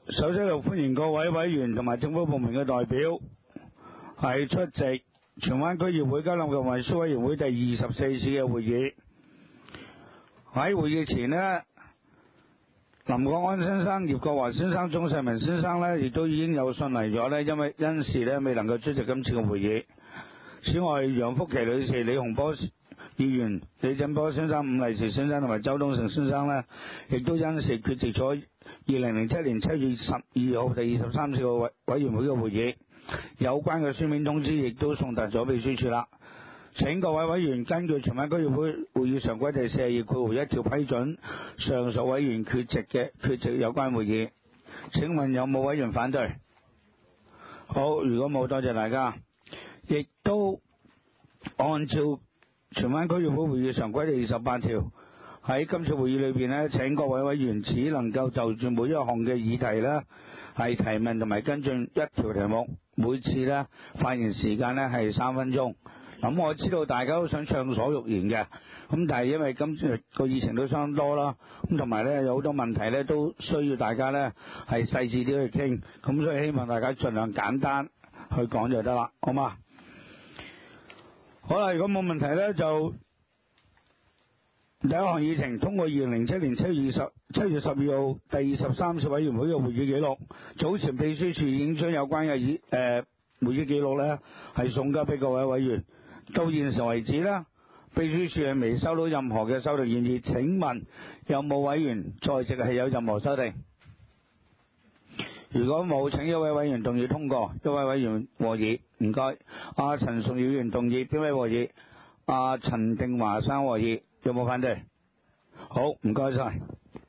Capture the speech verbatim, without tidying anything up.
首先就歡迎各位委員同埋政府部門嘅代表係出席荃灣區議會交通及運輸委員會第二十四次嘅會議。喺會議前呢，林國安先生、葉國華先生、鍾世明先生呢亦都已經有信嚟咗呢，因為因事呢未能夠出席今次嘅會議。此外，楊福琪女士、李洪波議員、李振波先生、伍麗慈先生同埋周東成先生呢，亦都因事缺席咗二零零七年七月十二號第二十三次嘅委委員會嘅會議。有關嘅書面通知亦都送達咗秘書處啦。請各位委員根據荃灣區議會會議常規第四十二括一條批准上述委員缺席嘅缺席有關會議。請問有冇委員反對？好，如果冇，多謝大家。亦都按照荃灣區議會會議常規第二十八條，喺今次會議裏邊呢，請各位委員只能夠就住每一項嘅議題呢係提問同埋跟進一條題目，每次呢發言時間呢係三分鐘。咁我知道大家都想暢所欲言嘅，咁但係因為今次個議程都相當多啦，咁同埋呢有好多問題呢都需要大家呢係細緻啲去傾，咁所以希望大家盡量簡單去講就得啦，好嘛？好啦，如果冇問題呢，就第一項議程通過二零零七年七月二十七月十二號第二十三次委員會嘅會議記錄。早前秘書處已經將有關嘅議誒會議記錄呢係送交俾各位委員。到現時為止呢，秘書處係未收到任何嘅修訂建議。請問有冇委員在席係有任何修訂？如果冇，請一位委員動議通過，一位委員和議。唔該。阿陳淑儀議員動議，邊位和議？阿陳定華生和議。有冇反對？好，唔該晒。